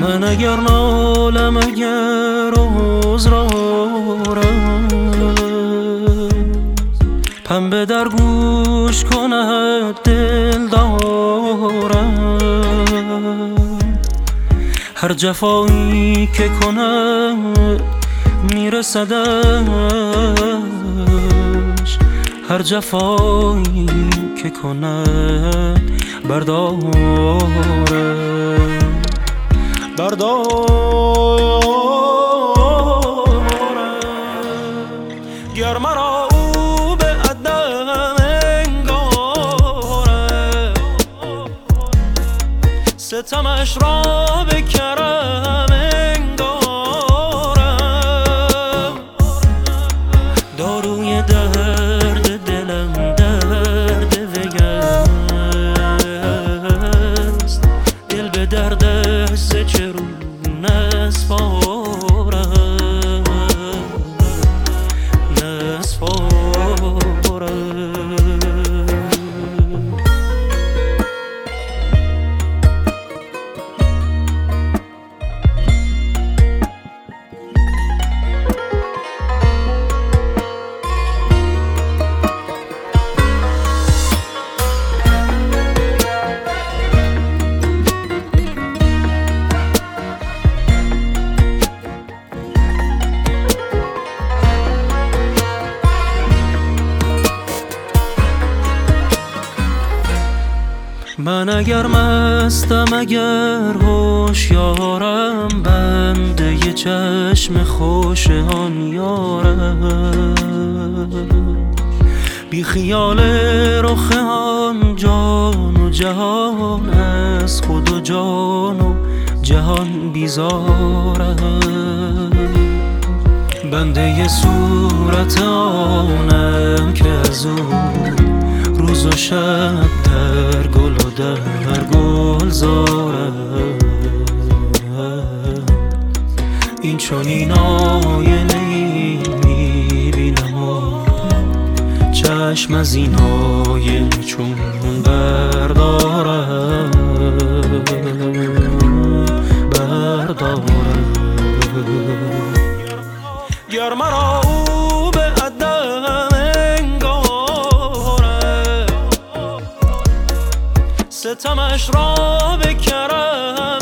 من اگر نالم اگر عذرارم پنبه در گوش کند دل دارم هر جفایی که کند میرسدش هر جفایی که کند بردارم گر مرا او به عدم انگاره ستمش را به کرم انگارم داروی درد دلم درد ویست دل به دردش ز چرون نسپارم من اگر مستم اگر هوشیارم بنده ی چشم خوش آن یارم بی خیال رخ آن جان و جهان از خود و جان و جهان بیزارم بنده ی صورت آنم که از اون روز و شب در گل و در گلزارم این چنین آینه‌ای می‌بینم و چشم از این آینه چون بردارم گر مرا او به عدم انگاره ستمش را به کرم